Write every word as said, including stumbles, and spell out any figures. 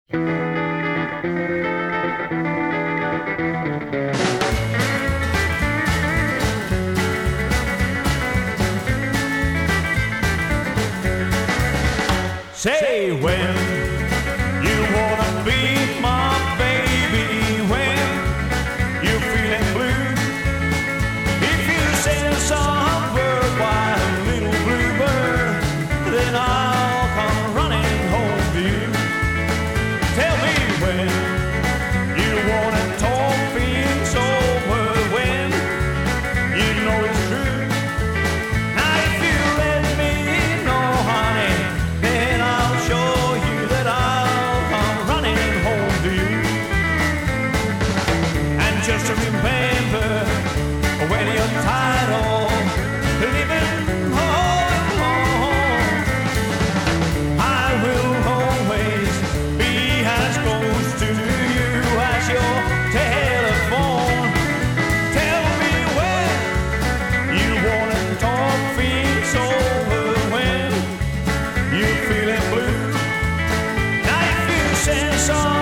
Say when you wanna be my baby, when you're feeling blue. If you send some bird, why little bluebird, then I'll come running home to you. Tell me when you wanna talk things over, when you know it's true. Now if you let me know, honey, then I'll show you that I'll come running home to you. And just to remember, when you're tired of living all alone, I will always be as close to you as your telephone. Tell me when you wanna talk things over, when you're feeling blue. Now if you send some